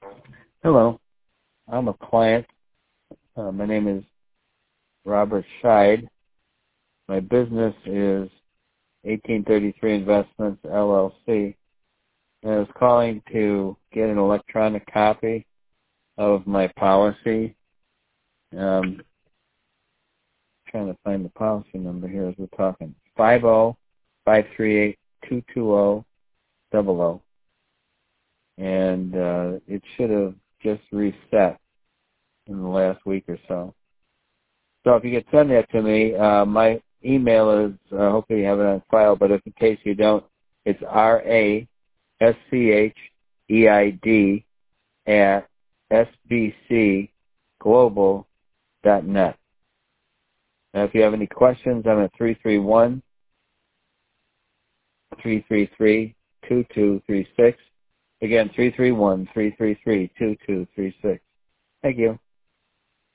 Hello, I'm a client. My name is Robert Scheid. My business is 1833 Investments, LLC. And I was calling to get an electronic copy of my policy. Trying to find the policy number here as we're talking. 50-538-220-00. And it should have just reset in the last week or so. So if you could send that to me, my email is, hopefully you have it on file, but if in case you don't, it's raschieid@sbcglobal.net. Now if you have any questions, I'm at 331-333-2236. Again, 331-333-2236. Thank you.